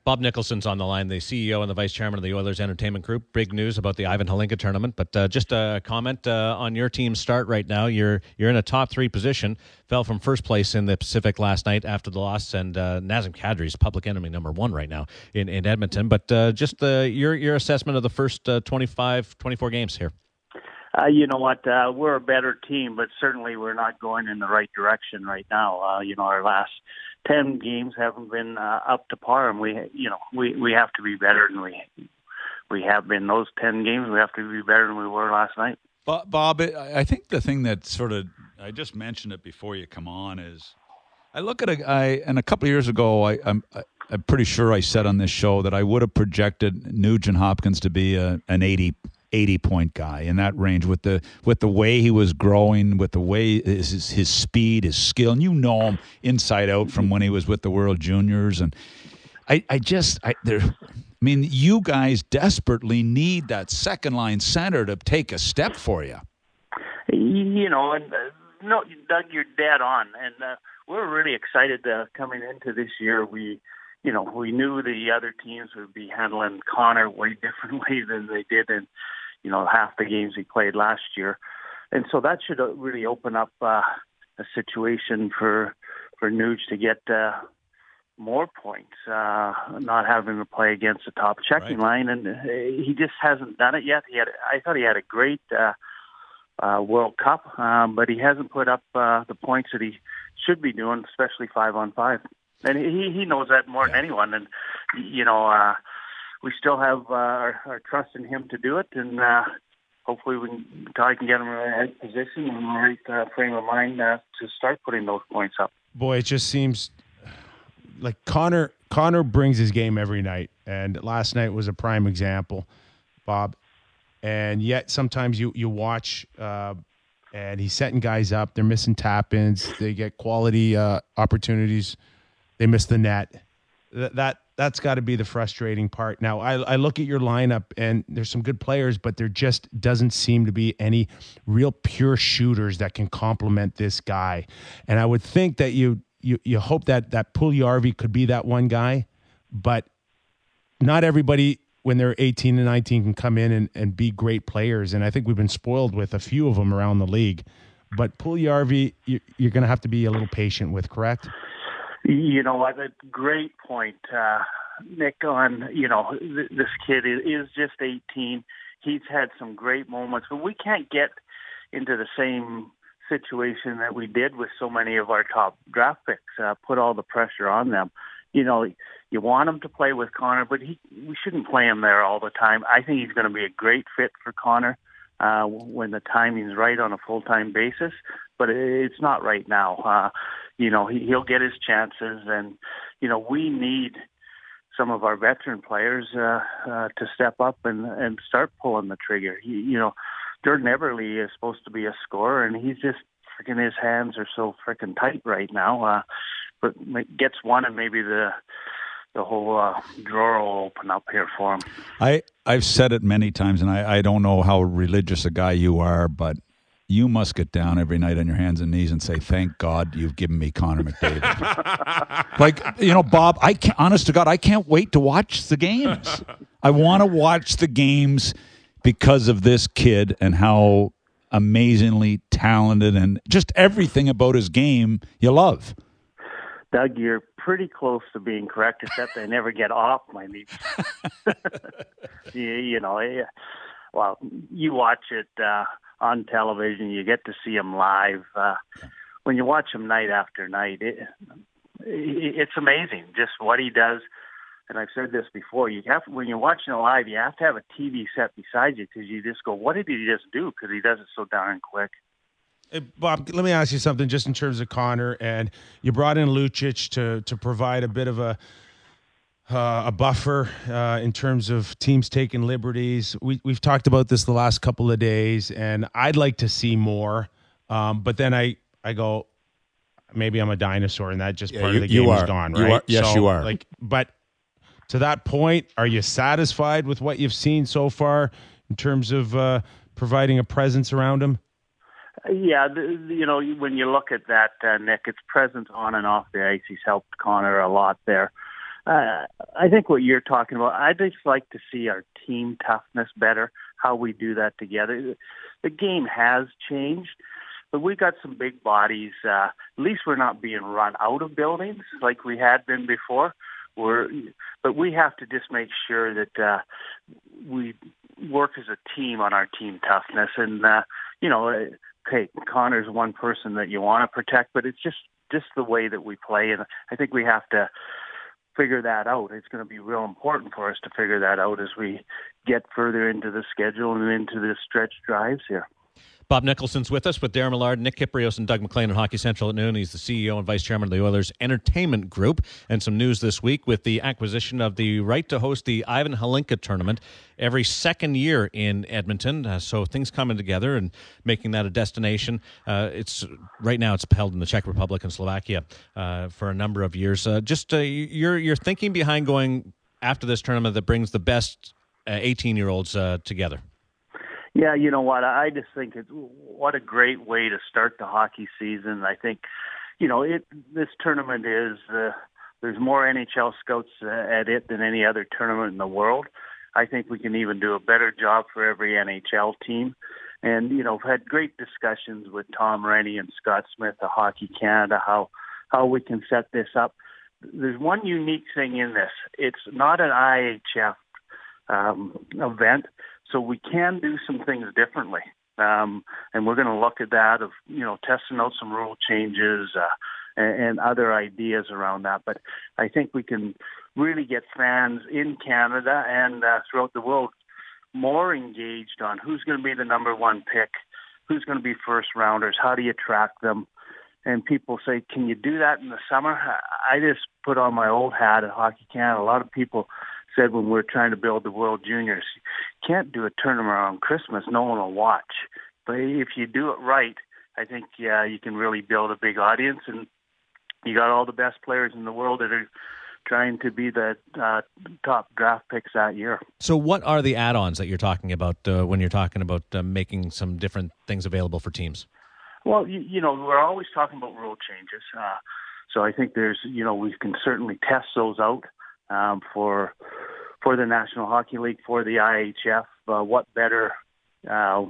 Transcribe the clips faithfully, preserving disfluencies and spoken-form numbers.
Bob Nicholson's on the line, the C E O and the Vice Chairman of the Oilers Entertainment Group. Big news about the Ivan Halinka tournament, but uh, just a comment uh, on your team's start right now. You're you're in a top three position. Fell from first place in the Pacific last night after the loss, and uh, Nazem Kadri's public enemy number one right now in, in Edmonton. But uh, just uh, your your assessment of the first uh, twenty-five, twenty-four games here. Uh, you know what? Uh, we're a better team, but certainly we're not going in the right direction right now. Uh, you know, our last ten games haven't been uh, up to par, and we, you know, we, we have to be better than we we have been. Those ten games, we have to be better than we were last night. Bob, I think the thing that sort of, I just mentioned it before you come on, is I look at a guy, and a couple of years ago, I, I'm I'm pretty sure I said on this show that I would have projected Nugent Hopkins to be a, an eighty. eighty point guy in that range with the with the way he was growing, with the way his his speed, his skill, and you know him inside out from when he was with the World Juniors. And I, I just I there I mean you guys desperately need that second line center to take a step for you. You know, and uh, no, Doug, you're dead on, and uh, we're really excited uh, coming into this year. We. You know, we knew the other teams would be handling Connor way differently than they did in, you know, half the games he played last year. And so that should really open up uh, a situation for for Nuge to get uh, more points, uh, not having to play against the top checking right. line. And uh, he just hasn't done it yet. He had, I thought he had a great uh, uh, World Cup, um, but he hasn't put up uh, the points that he should be doing, especially five on five. And he, he knows that more yeah. than anyone. And, you know, uh, we still have uh, our, our trust in him to do it. And uh, hopefully we can, Ty can get him in the right position and the right uh, frame of mind uh, to start putting those points up. Boy, it just seems like Connor Connor brings his game every night. And last night was a prime example, Bob. And yet sometimes you, you watch uh, and he's setting guys up. They're missing tap-ins. They get quality uh, opportunities. They miss the net. That, that that's got to be the frustrating part. Now, I, I look at your lineup, and there's some good players, but there just doesn't seem to be any real pure shooters that can complement this guy. And I would think that you you you hope that that Puljujarvi could be that one guy, but not everybody, when they're eighteen and nineteen, can come in and, and be great players. And I think we've been spoiled with a few of them around the league. But Puljujarvi, you, you're going to have to be a little patient with, correct? You know what? A great point, uh, Nick, on, you know, th- this kid is, is just eighteen. He's had some great moments, but we can't get into the same situation that we did with so many of our top draft picks, uh, put all the pressure on them. You know, you want him to play with Connor, but he, we shouldn't play him there all the time. I think he's going to be a great fit for Connor uh, when the timing's right on a full-time basis, but it's not right now. Uh, You know, he, he'll get his chances, and, you know, we need some of our veteran players uh, uh, to step up and, and start pulling the trigger. He, you know, Jordan Eberle is supposed to be a scorer, and he's just freaking, his hands are so freaking tight right now. Uh, but gets one, and maybe the the whole uh, drawer will open up here for him. I, I've said it many times, and I, I don't know how religious a guy you are, but you must get down every night on your hands and knees and say, thank God you've given me Connor McDavid. Like, you know, Bob, I can't, honest to God, I can't wait to watch the games. I want to watch the games because of this kid and how amazingly talented and just everything about his game you love. Doug, you're pretty close to being correct, except I never get off my knees. you, you know, well, you watch it uh, on television, you get to see him live. Uh, when you watch him night after night, it, it, it's amazing just what he does. And I've said this before, you have when you're watching it live, you have to have a T V set beside you because you just go, what did he just do? Because he does it so darn quick. Hey, Bob, let me ask you something just in terms of Connor. And you brought in Lucic to to provide a bit of a uh, a buffer uh, in terms of teams taking liberties. We, we've talked about this the last couple of days, and I'd like to see more. Um, but then I, I go, maybe I'm a dinosaur, and that just yeah, part you, of the game you is are. gone, You right? are. Yes, so, you are. Like, but to that point, are you satisfied with what you've seen so far in terms of uh, providing a presence around him? Yeah, the, you know, when you look at that, uh, Nick, it's presence on and off the ice. He's helped Connor a lot there. Uh, I think what you're talking about, I'd just like to see our team toughness better, how we do that together. The game has changed, but we got some big bodies. Uh, at least we're not being run out of buildings like we had been before. We're, but we have to just make sure that uh, we work as a team on our team toughness. And, uh, you know, okay, Connor's one person that you want to protect, but it's just, just the way that we play. And I think we have to figure that out. It's going to be real important for us to figure that out as we get further into the schedule and into the stretch drives here. Bob Nicholson's with us with Darren Millard, Nick Kypreos, and Doug MacLean on Hockey Central at noon. He's the C E O and Vice Chairman of the Oilers Entertainment Group. And some news this week with the acquisition of the right to host the Ivan Hlinka tournament every second year in Edmonton. Uh, so things coming together and making that a destination. Uh, it's right now it's held in the Czech Republic and Slovakia uh, for a number of years. Uh, just uh, your your thinking behind going after this tournament that brings the best uh, eighteen-year-olds uh, together. Yeah, you know what? I just think it's what a great way to start the hockey season. I think, you know, it this tournament is uh, there's more N H L scouts uh, at it than any other tournament in the world. I think we can even do a better job for every N H L team. And, you know, I've had great discussions with Tom Rennie and Scott Smith of Hockey Canada, how, how we can set this up. There's one unique thing in this. It's not an I H F um, event. So we can do some things differently, um, and we're going to look at that of, you know, testing out some rule changes uh, and, and other ideas around that. But I think we can really get fans in Canada and uh, throughout the world more engaged on who's going to be the number one pick, who's going to be first rounders, how do you track them. And people say, can you do that in the summer? I just put on my old hat at Hockey Canada. A lot of people said when we're trying to build the World Juniors, you can't do a tournament around Christmas. No one will watch. But if you do it right, I think yeah, you can really build a big audience. And you got all the best players in the world that are trying to be the uh, top draft picks that year. So what are the add-ons that you're talking about uh, when you're talking about uh, making some different things available for teams? Well, you, you know, we're always talking about rule changes. Uh, so I think there's, you know, we can certainly test those out um, for for the National Hockey League, for the I H F. Uh, what better uh,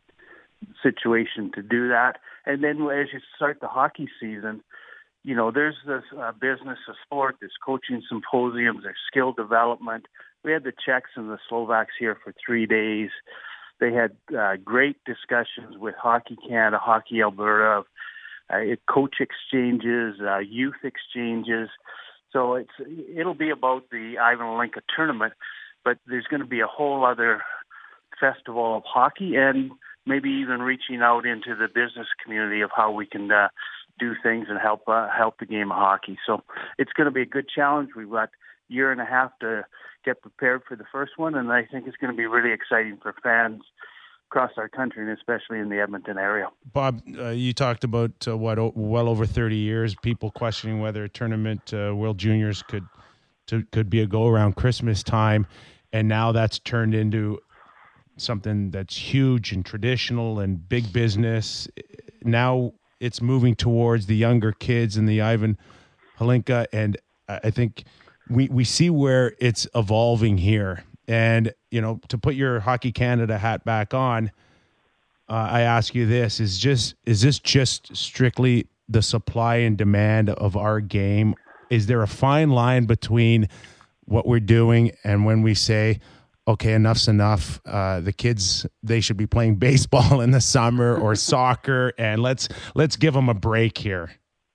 situation to do that? And then as you start the hockey season, you know, there's this uh, business of sport, there's coaching symposiums, there's skill development. We had the Czechs and the Slovaks here for three days. They had uh, great discussions with Hockey Canada, Hockey Alberta, uh, coach exchanges, uh, youth exchanges. So it's it'll be about the Ivan Hlinka tournament, but there's going to be a whole other festival of hockey and maybe even reaching out into the business community of how we can uh, do things and help uh, help the game of hockey. So it's going to be a good challenge. We've got a year and a half to get prepared for the first one, and I think it's going to be really exciting for fans across our country and especially in the Edmonton area. Bob, uh, you talked about uh, what o- well over thirty years, people questioning whether a tournament, uh, World Juniors could to, could be a go around Christmas time, and now that's turned into something that's huge and traditional and big business. Now it's moving towards the younger kids and the Ivan Hlinka, and I think we we see where it's evolving here. And, you know, to put your Hockey Canada hat back on, uh, I ask you this, is just is this just strictly the supply and demand of our game? Is there a fine line between what we're doing and when we say, okay, enough's enough, uh, the kids, they should be playing baseball in the summer or soccer, and let's let's give them a break here?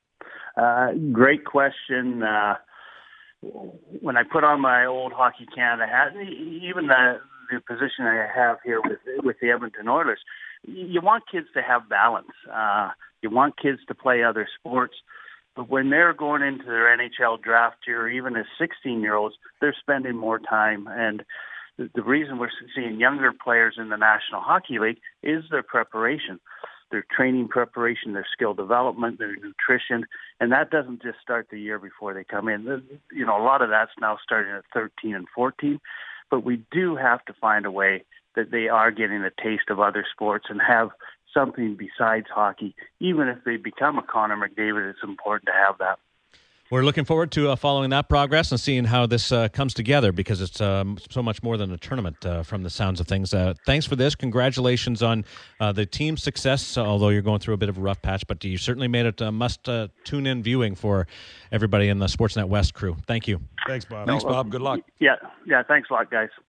Uh, great question. Uh When I put on my old Hockey Canada hat, even the, the position I have here with with the Edmonton Oilers, you want kids to have balance. Uh, you want kids to play other sports. But when they're going into their N H L draft year, even as sixteen-year-olds, they're spending more time. And the, the reason we're seeing younger players in the National Hockey League is their preparation. Their training preparation, their skill development, their nutrition, and that doesn't just start the year before they come in. You know, a lot of that's now starting at thirteen and fourteen, but we do have to find a way that they are getting a taste of other sports and have something besides hockey. Even if they become a Connor McDavid, it's important to have that. We're looking forward to uh, following that progress and seeing how this uh, comes together, because it's um, so much more than a tournament uh, from the sounds of things. Uh, thanks for this. Congratulations on uh, the team's success, although you're going through a bit of a rough patch, but you certainly made it a must-tune-in viewing for everybody in the Sportsnet West crew. Thank you. Thanks, Bob. Thanks, Bob. Good luck. Yeah, yeah. Thanks a lot, guys.